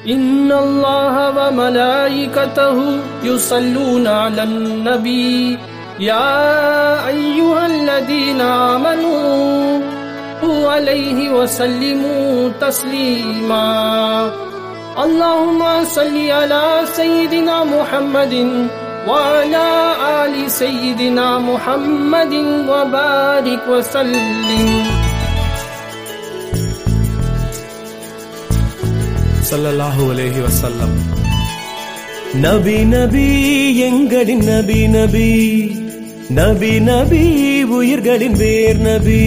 إن الله وملائكته يصلون على النبي يا أيها الذين آمنوا عليه وسلموا تسليما اللهم صل على سيدنا محمد وعلى آل سيدنا محمد وبارك وسلم ஸல்லல்லாஹு அலைஹி வஸல்லம். நபி நபி எங்களின் நபி நபி, நபி நபி உயிர்களின் வேர் நபி.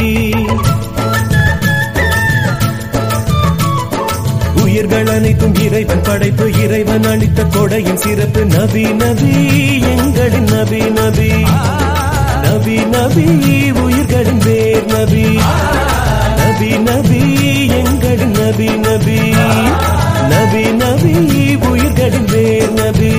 உயிர்கள் அனைத்தும் இறைவன் படைப்பு, இறைவன் அளித்த கொடையின் சிறப்பு. நபி நபி எங்களின் நபி நபி, நபி நபி உயிர்களின் வேர் நபி. நபி நபி எங்களின் நபி நபி, நபி நபி உயிர்களின் வேர் நபி.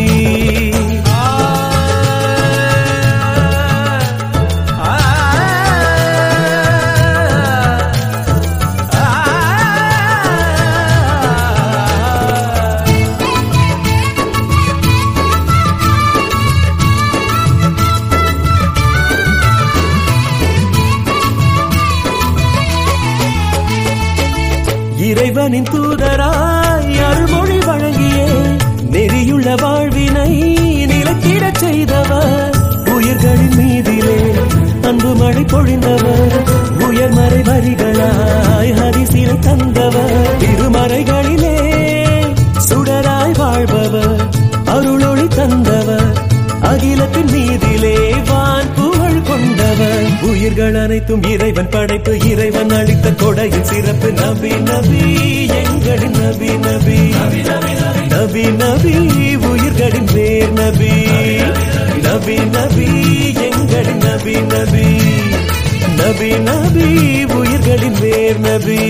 இறைவனின் தூதராய் அருள்மொழி வழங்கியே நெறியுள்ள வாழ்வினை நிலைத்திடச் செய்தவர். உயிர்களின் மீதிலே அன்பு மழை பொழிந்தவர். உயர்மறை வரிகளாய் ஹரிசிலை தந்தவர். திருமறைகளிலே சுடராய் வாழ்பவர், அருளொளி தந்தவர். அகிலத்தின் மீதிலே வான் புகழ் கொண்டவர். உயிர்கள் அனைத்தும் இறைவன் படைப்பு, இறைவன் அளித்த கொடையின் சிறப்பு. நபி நபி எங்களின் நபி நபி, நபி நபி உயிர்களின் வேர் நபி. நபி நபி எங்களின் நபி நபி, நபி நபி உயிர்களின் வேர் நபி.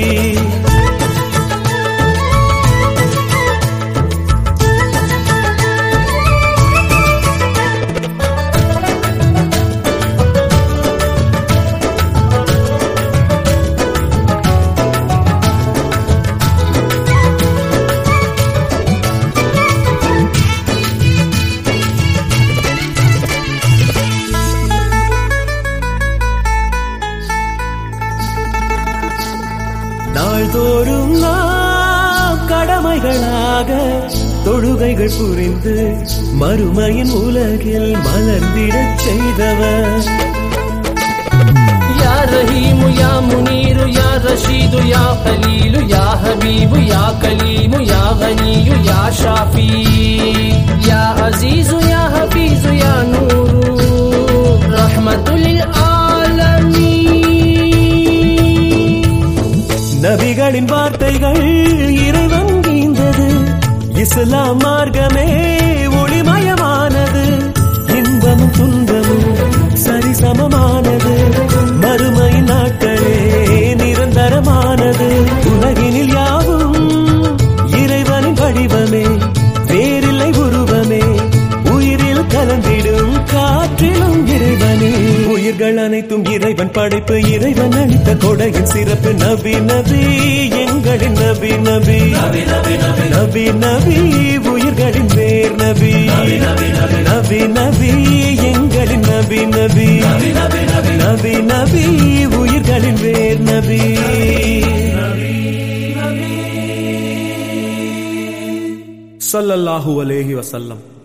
நாள்தோறும் நாம் கடமைகளாக தொழுகைகள் புரிந்து மறுமையின் உலகில் மலர்ந்திடச் செய்தவர். யா ரஹீமு யா முனீரு யா ரஷீது யா கலீலு யா ஹபீபு யா கலீமு யா கனியு யா ஷாஃபி யா அஸீஸு யா ஹபீஸு யா நூரு ரஹ்மத்துல் ஆலமீன். நபிகளின் வார்த்தைகள் இறைவன் ஈந்தது. இஸ்லாம் மார்க்கமே ஒளிமயமானது. இன்பமும் துன்பமும் சரிசமமானது. மறுமை நாட்களே நிரந்தரமானது. உலகினில் யாவும் இறைவனின் வடிவமே, வேறில்லை உருவமே. உயிரில் கலந்திடும் காற்றிலும் இறைவனே. உயிர்கள் அனைத்தும் இறைவன் படைப்பு, இறைவன் அளித்த கொடையின் சிறப்பு. நபி நபி எங்களின் நபி நபி, நபி நபி உயிர்களின் வேர் நபி. நபி நபி எங்களின் நபி நபி, நபி நபி உயிர்களின் வேர் நபி. ஸல்லல்லாஹு அலைஹி வஸல்லம்.